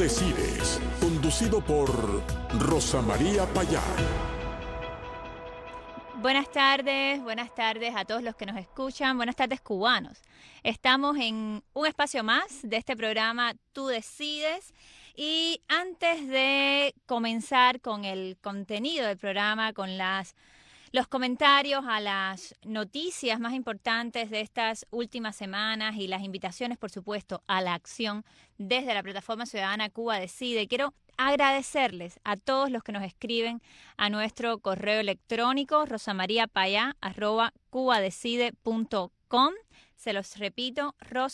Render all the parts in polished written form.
decides, conducido por Rosa María Payá. Buenas tardes a todos los que nos escuchan. Buenas tardes, cubanos. Estamos en un espacio más de este programa Tú Decides. Y antes de comenzar con el contenido del programa, con los comentarios a las noticias más importantes de estas últimas semanas y las invitaciones, por supuesto, a la acción desde la plataforma ciudadana Cuba Decide, quiero agradecerles a todos los que nos escriben a nuestro correo electrónico rosamariapaya@cubadecide.com. Se los repito,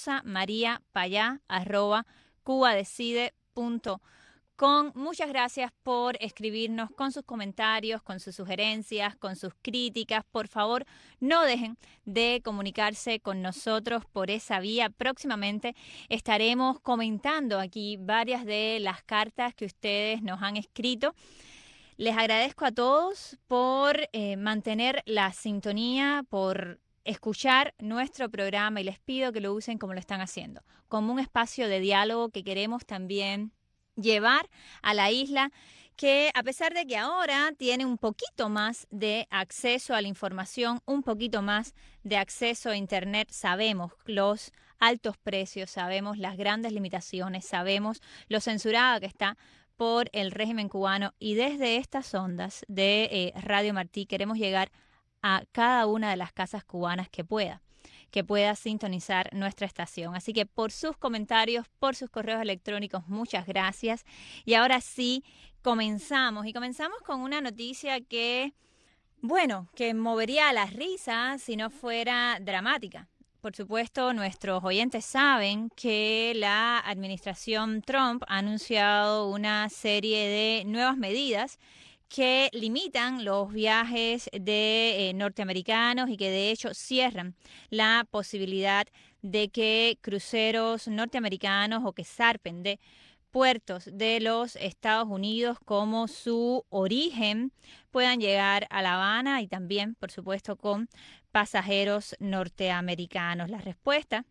rosamariapaya@cubadecide.com. Muchas gracias por escribirnos con sus comentarios, con sus sugerencias, con sus críticas. Por favor, no dejen de comunicarse con nosotros por esa vía. Próximamente estaremos comentando aquí varias de las cartas que ustedes nos han escrito. Les agradezco a todos por mantener la sintonía, por escuchar nuestro programa, y les pido que lo usen como lo están haciendo, como un espacio de diálogo que queremos también llevar a la isla, que a pesar de que ahora tiene un poquito más de acceso a la información, un poquito más de acceso a Internet, sabemos los altos precios, sabemos las grandes limitaciones, sabemos lo censurada que está por el régimen cubano, y desde estas ondas de Radio Martí queremos llegar a cada una de las casas cubanas que pueda sintonizar nuestra estación. Así que por sus comentarios, por sus correos electrónicos, muchas gracias. Y ahora sí, comenzamos con una noticia que movería a la risa si no fuera dramática. Por supuesto, nuestros oyentes saben que la administración Trump ha anunciado una serie de nuevas medidas que limitan los viajes de norteamericanos y que de hecho cierran la posibilidad de que cruceros norteamericanos o que zarpen de puertos de los Estados Unidos como su origen puedan llegar a La Habana, y también, por supuesto, con pasajeros norteamericanos. La respuesta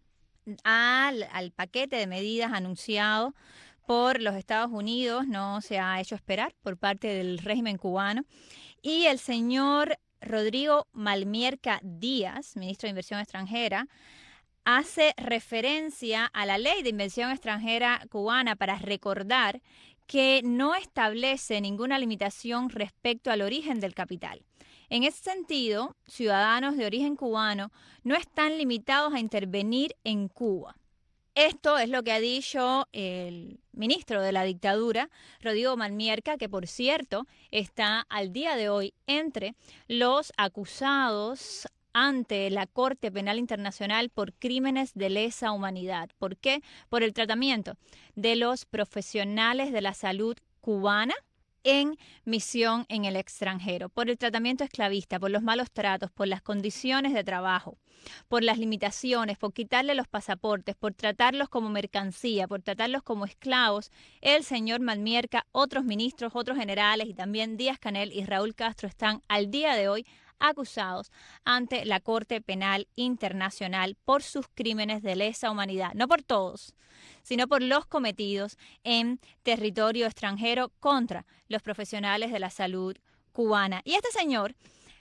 al paquete de medidas anunciado por los Estados Unidos no se ha hecho esperar por parte del régimen cubano, y el señor Rodrigo Malmierca Díaz, ministro de Inversión Extranjera, hace referencia a la ley de inversión extranjera cubana para recordar que no establece ninguna limitación respecto al origen del capital. En ese sentido, ciudadanos de origen cubano no están limitados a intervenir en Cuba. Esto es lo que ha dicho el ministro de la dictadura, Rodrigo Malmierca, que por cierto está al día de hoy entre los acusados ante la Corte Penal Internacional por crímenes de lesa humanidad. ¿Por qué? Por el tratamiento de los profesionales de la salud cubana en misión en el extranjero, por el tratamiento esclavista, por los malos tratos, por las condiciones de trabajo, por las limitaciones, por quitarle los pasaportes, por tratarlos como mercancía, por tratarlos como esclavos. El señor Malmierca, otros ministros, otros generales y también Díaz-Canel y Raúl Castro están al día de hoy acusados ante la Corte Penal Internacional por sus crímenes de lesa humanidad. No por todos, sino por los cometidos en territorio extranjero contra los profesionales de la salud cubana. Y este señor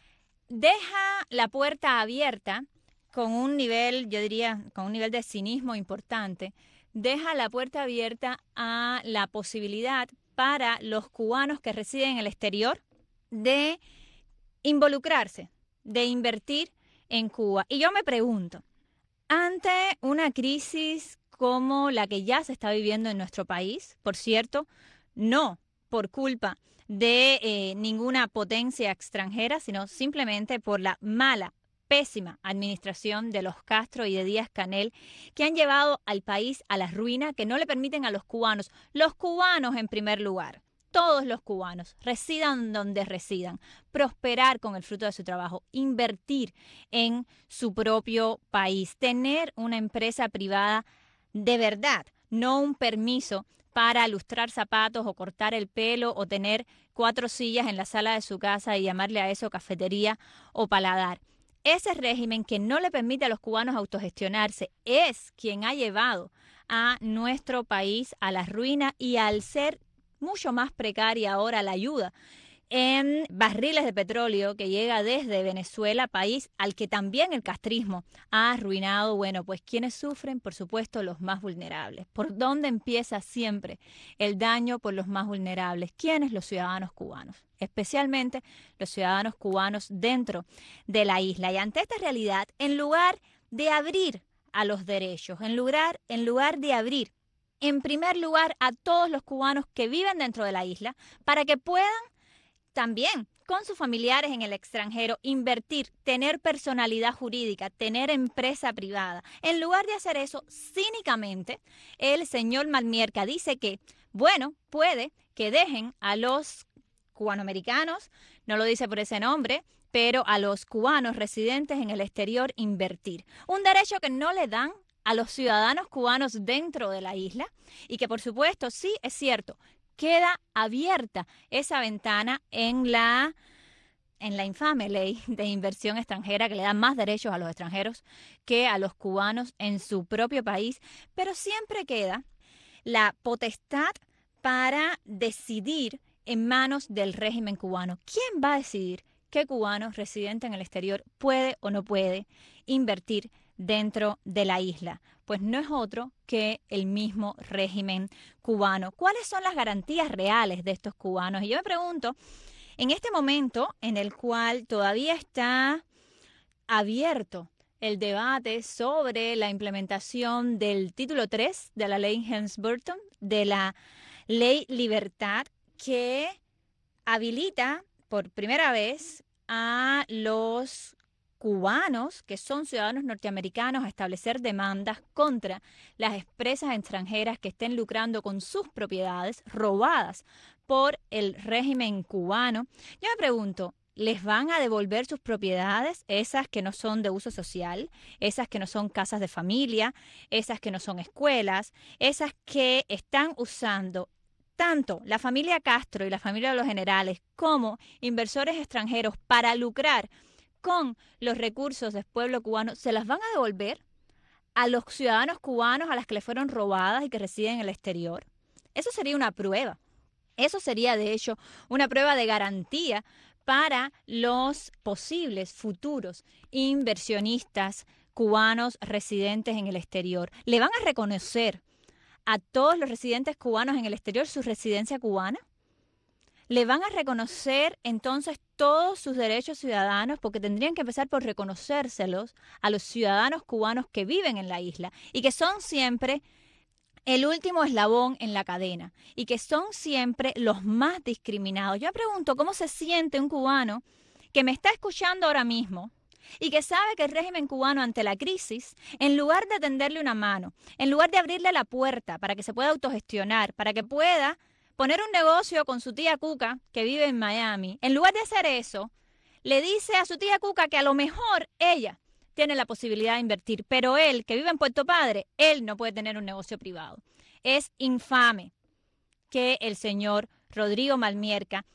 deja la puerta abierta con un nivel, yo diría, con un nivel de cinismo importante, deja la puerta abierta a la posibilidad para los cubanos que residen en el exterior de involucrarse, de invertir en Cuba. Y yo me pregunto, ante una crisis como la que ya se está viviendo en nuestro país, por cierto, no por culpa de ninguna potencia extranjera, sino simplemente por la pésima administración de los Castro y de Díaz-Canel, que han llevado al país a la ruina, que no le permiten a los cubanos en primer lugar, todos los cubanos, residan donde residan, prosperar con el fruto de su trabajo, invertir en su propio país, tener una empresa privada de verdad, no un permiso para lustrar zapatos o cortar el pelo o tener 4 sillas en la sala de su casa y llamarle a eso cafetería o paladar. Ese régimen que no le permite a los cubanos autogestionarse es quien ha llevado a nuestro país a la ruina y al ser mucho más precaria ahora la ayuda en barriles de petróleo que llega desde Venezuela, país al que también el castrismo ha arruinado. Bueno, pues quienes sufren, por supuesto, los más vulnerables. ¿Por dónde empieza siempre el daño por los más vulnerables? ¿Quiénes? Los ciudadanos cubanos, especialmente los ciudadanos cubanos dentro de la isla. Y ante esta realidad, en lugar de abrir a los derechos, en lugar de abrir, en primer lugar, a todos los cubanos que viven dentro de la isla, para que puedan también con sus familiares en el extranjero, invertir, tener personalidad jurídica, tener empresa privada. En lugar de hacer eso, cínicamente, el señor Malmierca dice que, bueno, puede que dejen a los cubanoamericanos, no lo dice por ese nombre, pero a los cubanos residentes en el exterior invertir. Un derecho que no le dan a los ciudadanos cubanos dentro de la isla y que, por supuesto, sí es cierto, queda abierta esa ventana en la infame ley de inversión extranjera que le da más derechos a los extranjeros que a los cubanos en su propio país, pero siempre queda la potestad para decidir en manos del régimen cubano. ¿Quién va a decidir qué cubano residente en el exterior puede o no puede invertir dentro de la isla? Pues no es otro que el mismo régimen cubano. ¿Cuáles son las garantías reales de estos cubanos? Y yo me pregunto, en este momento en el cual todavía está abierto el debate sobre la implementación del título 3 de la ley Helms-Burton, de la ley Libertad, que habilita por primera vez a los cubanos, que son ciudadanos norteamericanos, a establecer demandas contra las empresas extranjeras que estén lucrando con sus propiedades robadas por el régimen cubano. Yo me pregunto, ¿les van a devolver sus propiedades, esas que no son de uso social, esas que no son casas de familia, esas que no son escuelas, esas que están usando tanto la familia Castro y la familia de los generales como inversores extranjeros para lucrar con los recursos del pueblo cubano? ¿Se las van a devolver a los ciudadanos cubanos a las que les fueron robadas y que residen en el exterior? Eso sería una prueba. Eso sería, de hecho, una prueba de garantía para los posibles futuros inversionistas cubanos residentes en el exterior. ¿Le van a reconocer a todos los residentes cubanos en el exterior su residencia cubana? ¿Le van a reconocer entonces todos sus derechos ciudadanos? Porque tendrían que empezar por reconocérselos a los ciudadanos cubanos que viven en la isla y que son siempre el último eslabón en la cadena y que son siempre los más discriminados. Yo me pregunto cómo se siente un cubano que me está escuchando ahora mismo y que sabe que el régimen cubano ante la crisis, en lugar de tenderle una mano, en lugar de abrirle la puerta para que se pueda autogestionar, para que pueda poner un negocio con su tía Cuca, que vive en Miami, en lugar de hacer eso, le dice a su tía Cuca que a lo mejor ella tiene la posibilidad de invertir, pero él, que vive en Puerto Padre, él no puede tener un negocio privado. Es infame que el señor Rodrigo Malmierca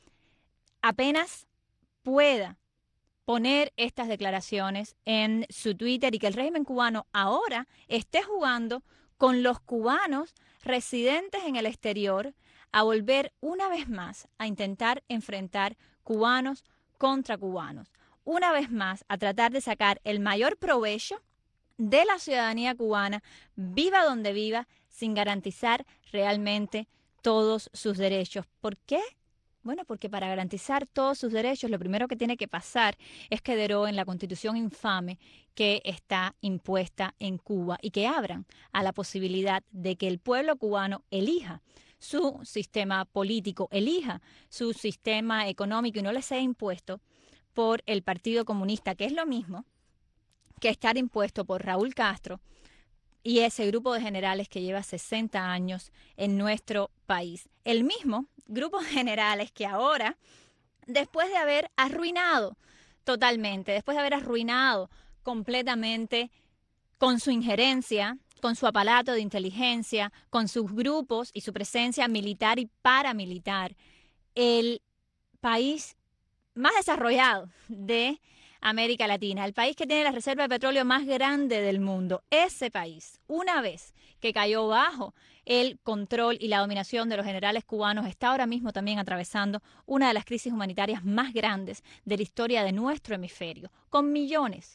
apenas pueda poner estas declaraciones en su Twitter y que el régimen cubano ahora esté jugando con los cubanos residentes en el exterior a volver una vez más a intentar enfrentar cubanos contra cubanos. Una vez más a tratar de sacar el mayor provecho de la ciudadanía cubana, viva donde viva, sin garantizar realmente todos sus derechos. ¿Por qué? Bueno, porque para garantizar todos sus derechos, lo primero que tiene que pasar es que deroguen la constitución infame que está impuesta en Cuba y que abran a la posibilidad de que el pueblo cubano elija su sistema político, elija su sistema económico y no le sea impuesto por el Partido Comunista, que es lo mismo que estar impuesto por Raúl Castro y ese grupo de generales que lleva 60 años en nuestro país. El mismo grupo de generales que ahora, después de haber arruinado totalmente, después de haber arruinado completamente con su injerencia, con su aparato de inteligencia, con sus grupos y su presencia militar y paramilitar, el país más desarrollado de América Latina, el país que tiene la reserva de petróleo más grande del mundo. Ese país, una vez que cayó bajo el control y la dominación de los generales cubanos, está ahora mismo también atravesando una de las crisis humanitarias más grandes de la historia de nuestro hemisferio, con millones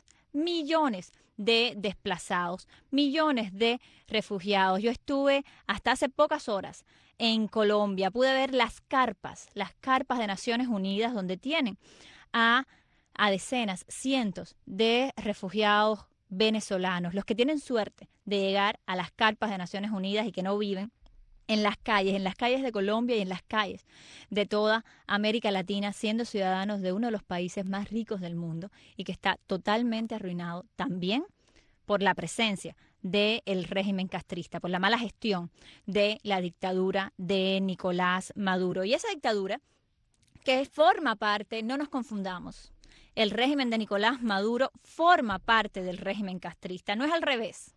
de desplazados, millones de refugiados. Yo estuve hasta hace pocas horas en Colombia, pude ver las carpas de Naciones Unidas, donde tienen a decenas, cientos de refugiados venezolanos, los que tienen suerte de llegar a las carpas de Naciones Unidas y que no viven en las calles de Colombia y en las calles de toda América Latina, siendo ciudadanos de uno de los países más ricos del mundo y que está totalmente arruinado también por la presencia del régimen castrista, por la mala gestión de la dictadura de Nicolás Maduro. Y esa dictadura que forma parte, no nos confundamos, el régimen de Nicolás Maduro forma parte del régimen castrista, no es al revés.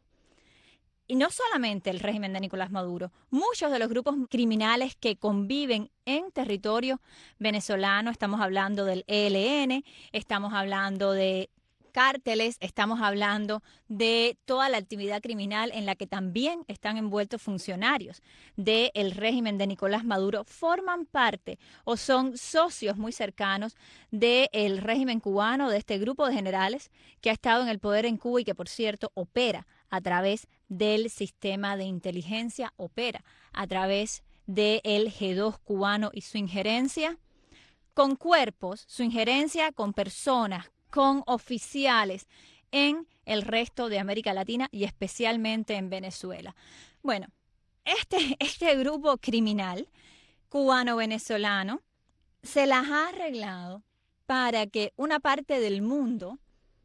Y no solamente el régimen de Nicolás Maduro, muchos de los grupos criminales que conviven en territorio venezolano, estamos hablando del ELN, estamos hablando de cárteles, estamos hablando de toda la actividad criminal en la que también están envueltos funcionarios del régimen de Nicolás Maduro, forman parte o son socios muy cercanos del régimen cubano, de este grupo de generales que ha estado en el poder en Cuba y que, por cierto, opera a través del sistema de inteligencia, opera a través del G2 cubano y su injerencia con cuerpos, su injerencia con personas, con oficiales en el resto de América Latina y especialmente en Venezuela. Bueno, este grupo criminal cubano-venezolano se las ha arreglado para que una parte del mundo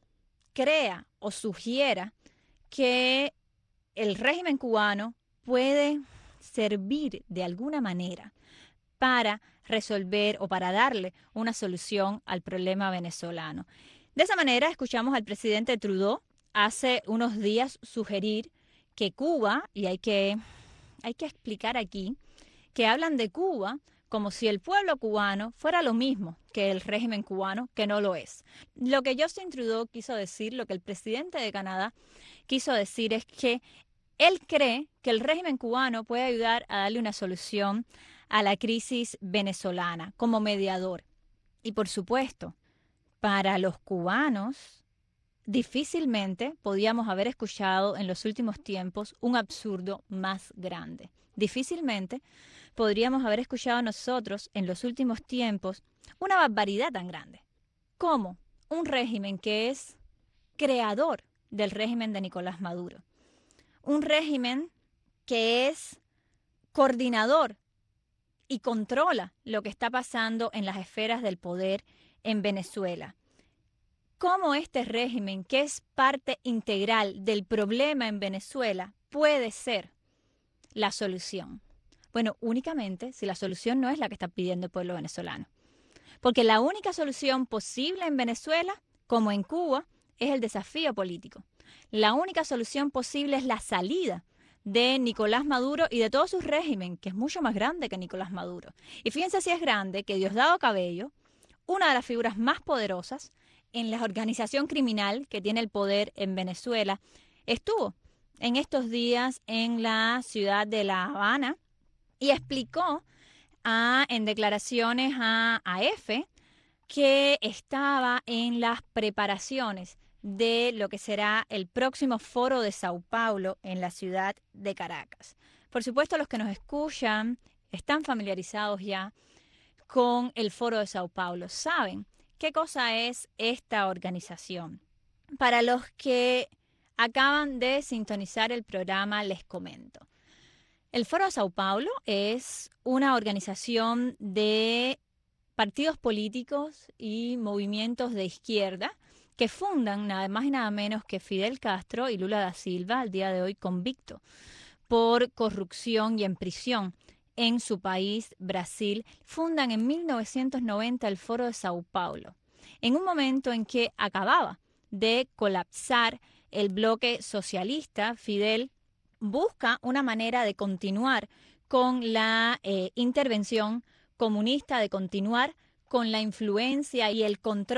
crea o sugiera que el régimen cubano puede servir de alguna manera para resolver o para darle una solución al problema venezolano. De esa manera, escuchamos al presidente Trudeau hace unos días sugerir que Cuba, y hay que explicar aquí, que hablan de Cuba como si el pueblo cubano fuera lo mismo que el régimen cubano, que no lo es. Lo que Justin Trudeau quiso decir, lo que el presidente de Canadá quiso decir es que él cree que el régimen cubano puede ayudar a darle una solución a la crisis venezolana como mediador. Y por supuesto, para los cubanos, difícilmente podíamos haber escuchado en los últimos tiempos un absurdo más grande. Difícilmente podríamos haber escuchado nosotros en los últimos tiempos una barbaridad tan grande como un régimen que es creador del régimen de Nicolás Maduro. Un régimen que es coordinador y controla lo que está pasando en las esferas del poder en Venezuela. ¿Cómo este régimen, que es parte integral del problema en Venezuela, puede ser la solución? Bueno, únicamente si la solución no es la que está pidiendo el pueblo venezolano. Porque la única solución posible en Venezuela, como en Cuba, es el desafío político. La única solución posible es la salida de Nicolás Maduro y de todo su régimen, que es mucho más grande que Nicolás Maduro. Y fíjense si es grande que Diosdado Cabello, una de las figuras más poderosas en la organización criminal que tiene el poder en Venezuela, estuvo en estos días en la ciudad de La Habana y explicó en declaraciones a AF que estaba en las preparaciones de lo que será el próximo foro de Sao Paulo en la ciudad de Caracas. Por supuesto, los que nos escuchan están familiarizados ya con el foro de Sao Paulo, saben qué cosa es esta organización. Para los que acaban de sintonizar el programa, les comento. El Foro de Sao Paulo es una organización de partidos políticos y movimientos de izquierda que fundan nada más y nada menos que Fidel Castro y Lula da Silva, al día de hoy convicto por corrupción y en prisión en su país, Brasil. Fundan en 1990 el Foro de Sao Paulo, en un momento en que acababa de colapsar el bloque socialista. Fidel busca una manera de continuar con la intervención comunista, de continuar con la influencia y el control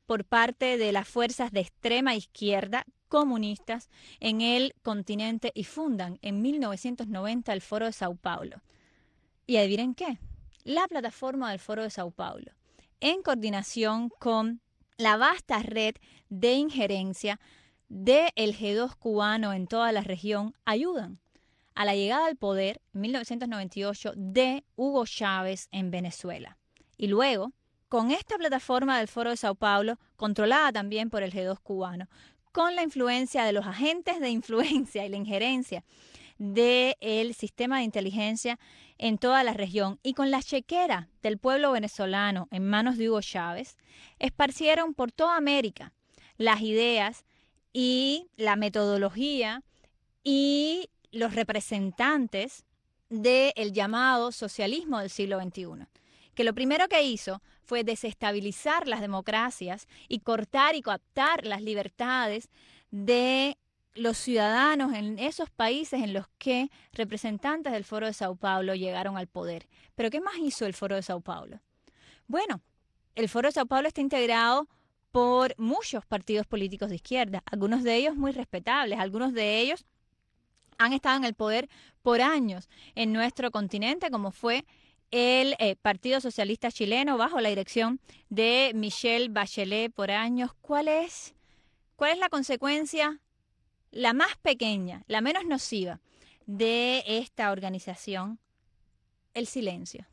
por parte de las fuerzas de extrema izquierda comunistas en el continente y fundan en 1990 el Foro de Sao Paulo. Y adivinen qué, la plataforma del Foro de Sao Paulo, en coordinación con la vasta red de injerencia del G2 cubano en toda la región, ayudan a la llegada al poder en 1998 de Hugo Chávez en Venezuela. Y luego, con esta plataforma del Foro de Sao Paulo, controlada también por el G2 cubano, con la influencia de los agentes de influencia y la injerencia del sistema de inteligencia en toda la región y con la chequera del pueblo venezolano en manos de Hugo Chávez, esparcieron por toda América las ideas y la metodología y los representantes del llamado socialismo del siglo XXI, que lo primero que hizo fue desestabilizar las democracias y cortar y coaptar las libertades de los ciudadanos en esos países en los que representantes del Foro de Sao Paulo llegaron al poder. ¿Pero qué más hizo el Foro de Sao Paulo? Bueno, el Foro de Sao Paulo está integrado por muchos partidos políticos de izquierda, algunos de ellos muy respetables, algunos de ellos han estado en el poder por años en nuestro continente, como fue el Partido Socialista Chileno bajo la dirección de Michelle Bachelet por años. ¿Cuál es la consecuencia, la más pequeña, la menos nociva de esta organización? El silencio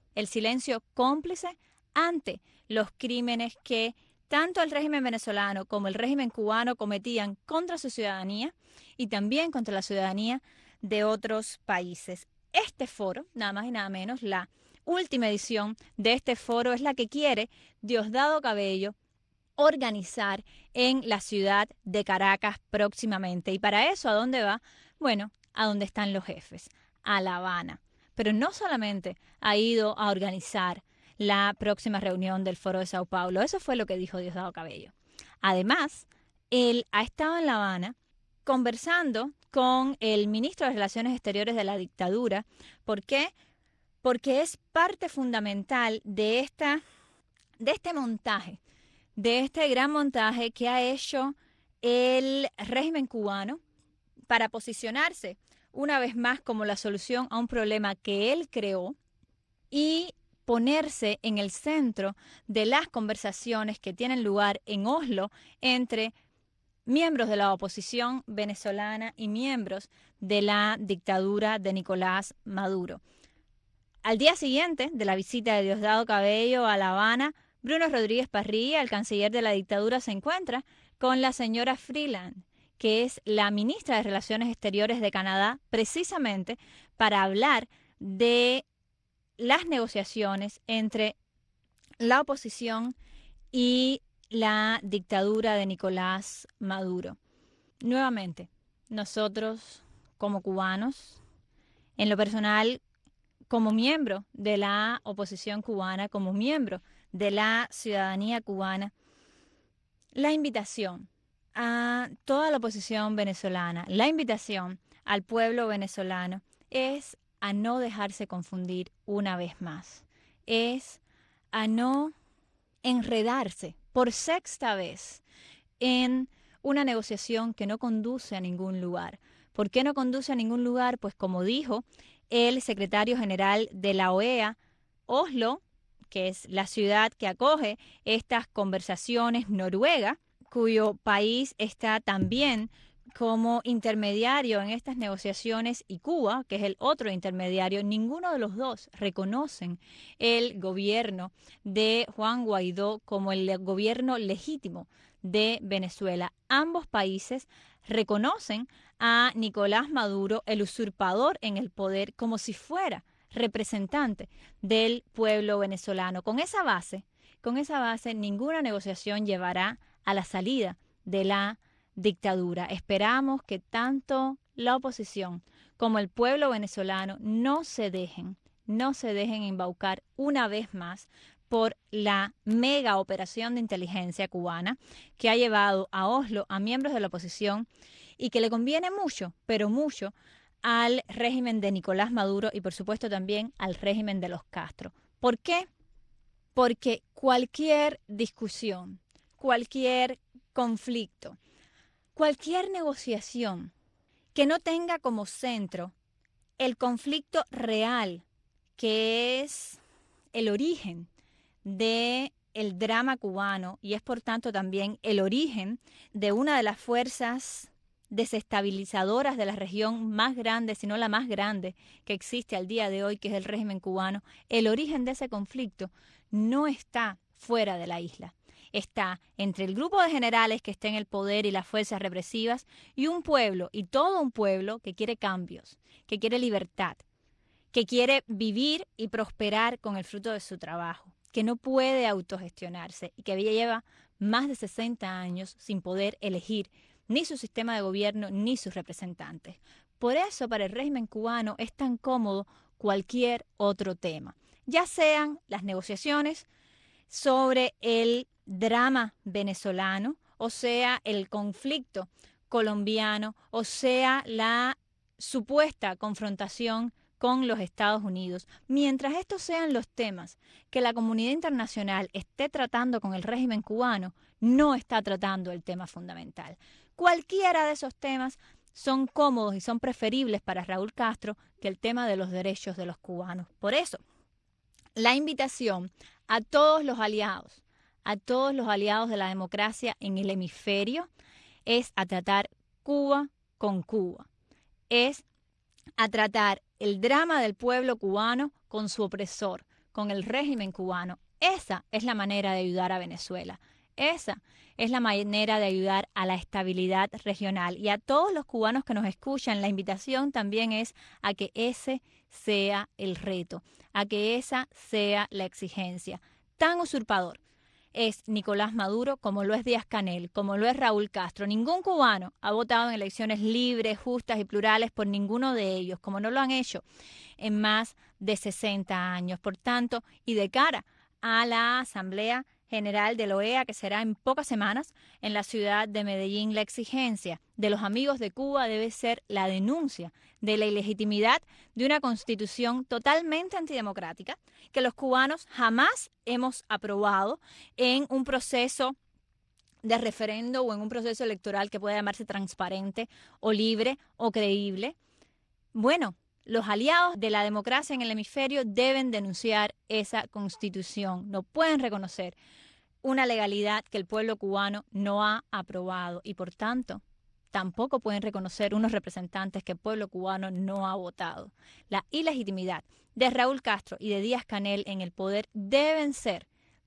cómplice ante los crímenes que tanto el régimen venezolano como el régimen cubano cometían contra su ciudadanía y también contra la ciudadanía de otros países. Este foro, nada más y nada menos, la última edición de este foro es la que quiere Diosdado Cabello organizar en la ciudad de Caracas próximamente. ¿Y para eso a dónde va? Bueno, a donde están los jefes, a La Habana. Pero no solamente ha ido a organizar la próxima reunión del Foro de Sao Paulo, eso fue lo que dijo Diosdado Cabello. Además, él ha estado en La Habana conversando con el ministro de Relaciones Exteriores de la dictadura. ¿Por qué? Porque es parte fundamental de este montaje, de este gran montaje que ha hecho el régimen cubano para posicionarse una vez más como la solución a un problema que él creó y ponerse en el centro de las conversaciones que tienen lugar en Oslo entre miembros de la oposición venezolana y miembros de la dictadura de Nicolás Maduro. Al día siguiente de la visita de Diosdado Cabello a La Habana, Bruno Rodríguez Parrilla, el canciller de la dictadura, se encuentra con la señora Freeland, que es la ministra de Relaciones Exteriores de Canadá, precisamente para hablar de las negociaciones entre la oposición y la dictadura de Nicolás Maduro. Nuevamente, nosotros como cubanos, en lo personal, como miembro de la oposición cubana, como miembro de la ciudadanía cubana, la invitación a toda la oposición venezolana, la invitación al pueblo venezolano es a no dejarse confundir una vez más, es a no enredarse por sexta vez en una negociación que no conduce a ningún lugar. ¿Por qué no conduce a ningún lugar? Pues como dijo el secretario general de la OEA, Oslo, que es la ciudad que acoge estas conversaciones, Noruega, cuyo país está también como intermediario en estas negociaciones, y Cuba, que es el otro intermediario, ninguno de los dos reconocen el gobierno de Juan Guaidó como el gobierno legítimo de Venezuela. Ambos países reconocen a Nicolás Maduro, el usurpador en el poder, como si fuera representante del pueblo venezolano. Con esa base, ninguna negociación llevará a la salida de la dictadura. Esperamos que tanto la oposición como el pueblo venezolano no se dejen embaucar una vez más por la mega operación de inteligencia cubana que ha llevado a Oslo a miembros de la oposición y que le conviene mucho, pero mucho, al régimen de Nicolás Maduro y por supuesto también al régimen de los Castro. ¿Por qué? Porque cualquier discusión cualquier conflicto, cualquier negociación que no tenga como centro el conflicto real, que es el origen del drama cubano y es por tanto también el origen de una de las fuerzas desestabilizadoras de la región más grande, si no la más grande que existe al día de hoy, que es el régimen cubano. El origen de ese conflicto no está fuera de la isla. Está entre el grupo de generales que está en el poder y las fuerzas represivas y un pueblo, y todo un pueblo que quiere cambios, que quiere libertad, que quiere vivir y prosperar con el fruto de su trabajo, que no puede autogestionarse y que lleva más de 60 años sin poder elegir ni su sistema de gobierno ni sus representantes. Por eso para el régimen cubano es tan cómodo cualquier otro tema, ya sean las negociaciones sobre el drama venezolano, o sea, el conflicto colombiano, o sea, la supuesta confrontación con los Estados Unidos. Mientras estos sean los temas que la comunidad internacional esté tratando con el régimen cubano, no está tratando el tema fundamental. Cualquiera de esos temas son cómodos y son preferibles para Raúl Castro que el tema de los derechos de los cubanos. Por eso, la invitación a todos los aliados de la democracia en el hemisferio es a tratar Cuba con Cuba. Es a tratar el drama del pueblo cubano con su opresor, con el régimen cubano. Esa es la manera de ayudar a Venezuela. Esa es la manera de ayudar a la estabilidad regional. Y a todos los cubanos que nos escuchan, la invitación también es a que ese sea el reto, a que esa sea la exigencia. Tan usurpador es Nicolás Maduro como lo es Díaz-Canel, como lo es Raúl Castro. Ningún cubano ha votado en elecciones libres, justas y plurales por ninguno de ellos, como no lo han hecho en más de 60 años. Por tanto, y de cara a la Asamblea General de la OEA, que será en pocas semanas en la ciudad de Medellín, la exigencia de los amigos de Cuba debe ser la denuncia de la ilegitimidad de una constitución totalmente antidemocrática que los cubanos jamás hemos aprobado en un proceso de referendo o en un proceso electoral que pueda llamarse transparente o libre o creíble. Bueno, los aliados de la democracia en el hemisferio deben denunciar esa constitución. No pueden reconocer una legalidad que el pueblo cubano no ha aprobado y, por tanto, tampoco pueden reconocer unos representantes que el pueblo cubano no ha votado. La ilegitimidad de Raúl Castro y de Díaz-Canel en el poder deben ser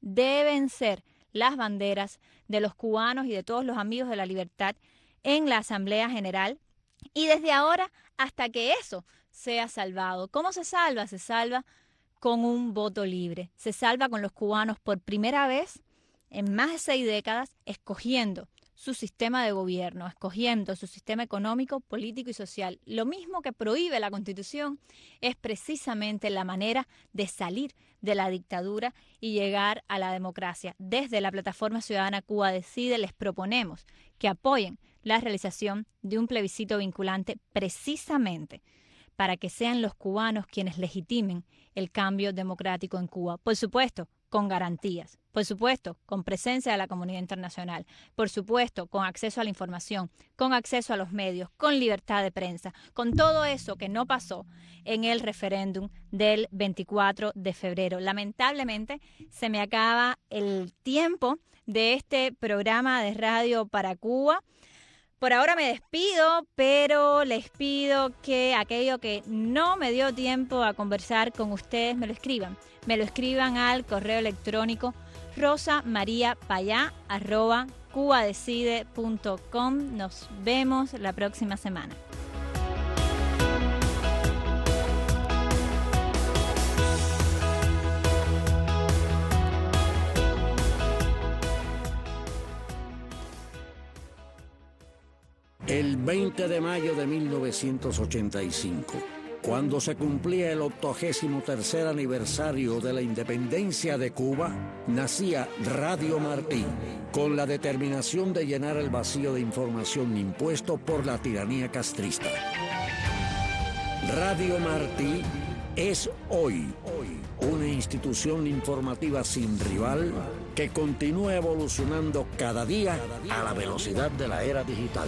las banderas de los cubanos y de todos los amigos de la libertad en la Asamblea General y desde ahora hasta que eso sea salvado. ¿Cómo se salva? Se salva con un voto libre. Se salva con los cubanos por primera vez en más de 6 décadas escogiendo su sistema de gobierno, escogiendo su sistema económico, político y social. Lo mismo que prohíbe la Constitución es precisamente la manera de salir de la dictadura y llegar a la democracia. Desde la Plataforma Ciudadana Cuba Decide les proponemos que apoyen la realización de un plebiscito vinculante precisamente para que sean los cubanos quienes legitimen el cambio democrático en Cuba. Por supuesto, con garantías, por supuesto, con presencia de la comunidad internacional, por supuesto, con acceso a la información, con acceso a los medios, con libertad de prensa, con todo eso que no pasó en el referéndum del 24 de febrero. Lamentablemente, se me acaba el tiempo de este programa de Radio para Cuba. Por ahora me despido, pero les pido que aquello que no me dio tiempo a conversar con ustedes me lo escriban. Me lo escriban al correo electrónico rosamariapaya@cubadecide.com. Nos vemos la próxima semana. El 20 de mayo de 1985, cuando se cumplía el 83º aniversario de la independencia de Cuba, nacía Radio Martí, con la determinación de llenar el vacío de información impuesto por la tiranía castrista. Radio Martí es hoy una institución informativa sin rival, que continúa evolucionando cada día a la velocidad de la era digital.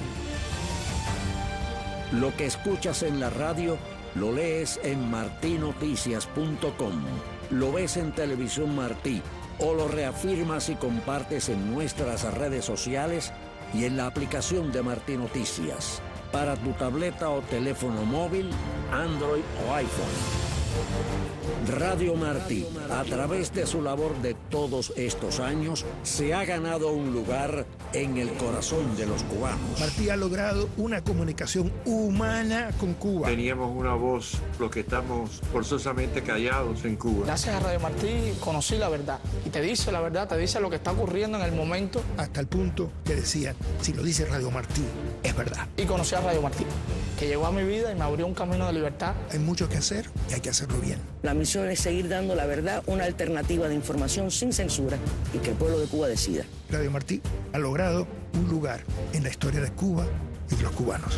Lo que escuchas en la radio, lo lees en martinoticias.com, lo ves en Televisión Martí o lo reafirmas y compartes en nuestras redes sociales y en la aplicación de Martí Noticias para tu tableta o teléfono móvil, Android o iPhone. Radio Martí, a través de su labor de todos estos años, se ha ganado un lugar en el corazón de los cubanos. Martí ha logrado una comunicación humana con Cuba. Teníamos una voz, los que estamos forzosamente callados en Cuba. Gracias a Radio Martí conocí la verdad. Y te dice la verdad, te dice lo que está ocurriendo en el momento. Hasta el punto que decían, si lo dice Radio Martí, es verdad. Y conocí a Radio Martí, que llegó a mi vida y me abrió un camino de libertad. Hay mucho que hacer y hay que hacerlo bien. La misión es seguir dando la verdad, una alternativa de información sin censura y que el pueblo de Cuba decida. Radio Martí ha logrado un lugar en la historia de Cuba y de los cubanos.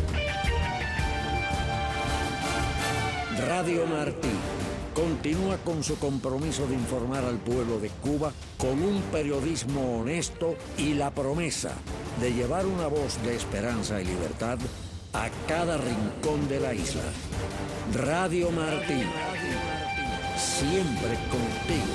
Radio Martí continúa con su compromiso de informar al pueblo de Cuba con un periodismo honesto y la promesa de llevar una voz de esperanza y libertad a cada rincón de la isla. Radio Martí, siempre contigo.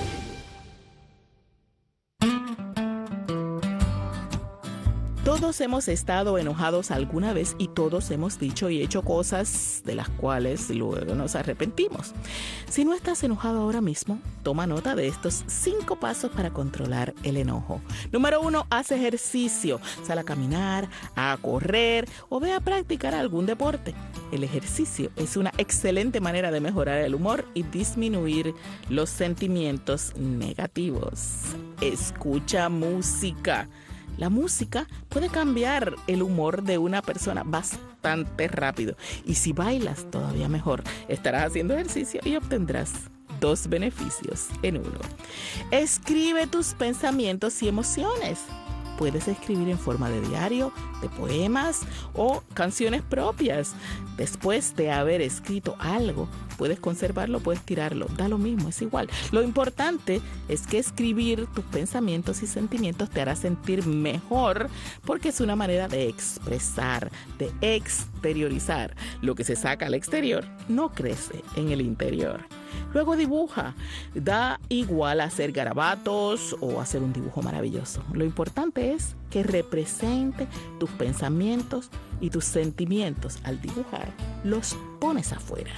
Todos hemos estado enojados alguna vez y todos hemos dicho y hecho cosas de las cuales luego nos arrepentimos. Si no estás enojado ahora mismo, toma nota de estos 5 pasos para controlar el enojo. Número 1, haz ejercicio. Sal a caminar, a correr o ve a practicar algún deporte. El ejercicio es una excelente manera de mejorar el humor y disminuir los sentimientos negativos. Escucha música. La música puede cambiar el humor de una persona bastante rápido. Y si bailas, todavía mejor. Estarás haciendo ejercicio y obtendrás 2 beneficios en uno. Escribe tus pensamientos y emociones. Puedes escribir en forma de diario, de poemas o canciones propias. Después de haber escrito algo, puedes conservarlo, puedes tirarlo. Da lo mismo, es igual. Lo importante es que escribir tus pensamientos y sentimientos te hará sentir mejor porque es una manera de expresar, de exteriorizar. Lo que se saca al exterior no crece en el interior. Luego dibuja. Da igual hacer garabatos o hacer un dibujo maravilloso. Lo importante es que represente tus pensamientos y tus sentimientos. Al dibujar, los pones afuera.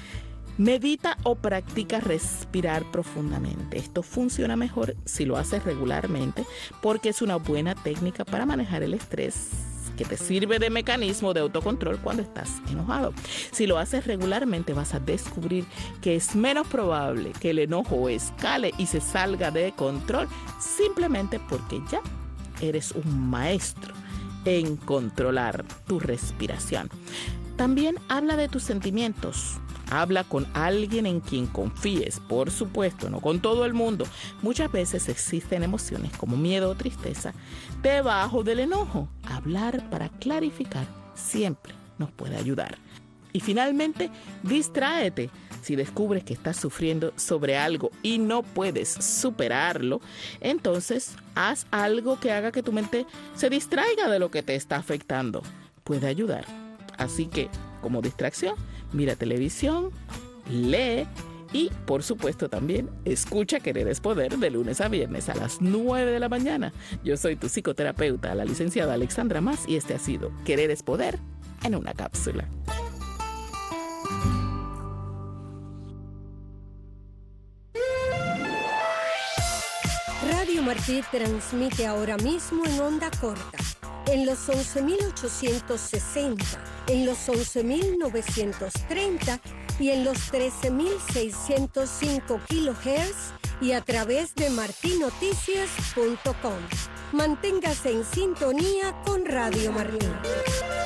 Medita o practica respirar profundamente. Esto funciona mejor si lo haces regularmente porque es una buena técnica para manejar el estrés que te sirve de mecanismo de autocontrol cuando estás enojado. Si lo haces regularmente vas a descubrir que es menos probable que el enojo escale y se salga de control simplemente porque ya eres un maestro en controlar tu respiración. También habla de tus sentimientos. Habla con alguien en quien confíes, por supuesto, no con todo el mundo. Muchas veces existen emociones como miedo o tristeza debajo del enojo. Hablar para clarificar siempre nos puede ayudar. Y finalmente, distráete. Si descubres que estás sufriendo sobre algo y no puedes superarlo, entonces haz algo que haga que tu mente se distraiga de lo que te está afectando. Puede ayudar. Así que, como distracción, mira televisión, lee y, por supuesto, también escucha Querer es Poder de lunes a viernes a las 9 de la mañana. Yo soy tu psicoterapeuta, la licenciada Alexandra Mas, y este ha sido Querer es Poder en una cápsula. Radio Martí transmite ahora mismo en onda corta, en los 11.860, en los 11.930 y en los 13.605 kHz y a través de martinoticias.com. Manténgase en sintonía con Radio Martí.